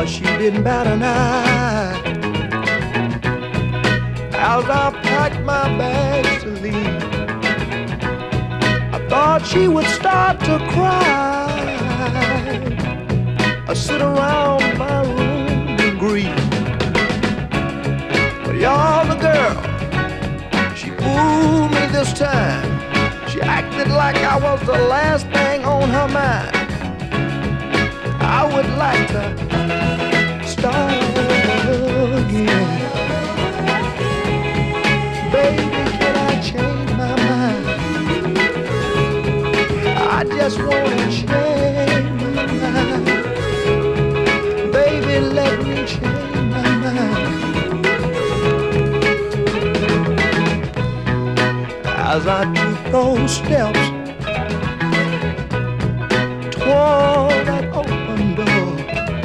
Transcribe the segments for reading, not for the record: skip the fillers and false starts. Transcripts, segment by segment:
'cause she didn't bat an eye. As I packed my bags to leave, I thought she would start to cry. I sit around my room and grieve. But y'all, the girl, she fooled me this time. She acted like I was the last thing on her mind. I would like to start again. Baby, can I change my mind? I just want to change my mind. Baby, let me change my mind. As I took those steps toward that open door,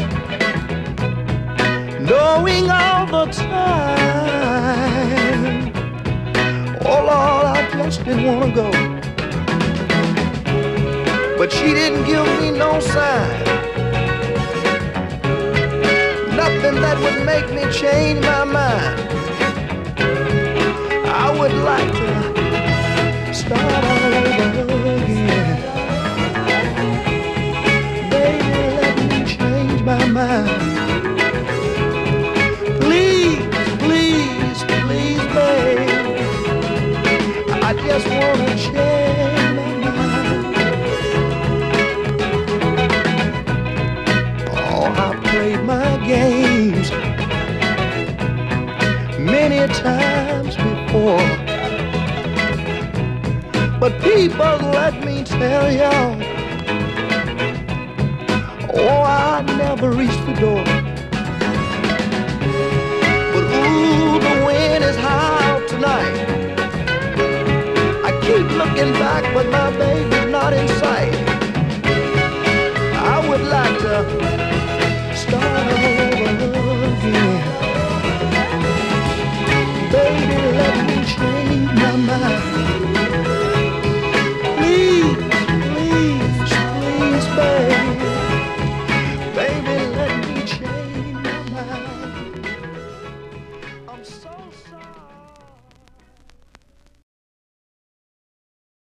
knowing all the time, oh Lord, I just didn't want to go. But she didn't give me no sign, nothing that would make me change my mind. I would like to start all over again. Baby, let me change my mind. Please, please, please, baby, I just want to change my mind. Oh, I played my games many times before, but people, let me tell y'all, oh, I never reached the door. But ooh, the wind is high out tonight. I keep looking back, but my baby's not in sight.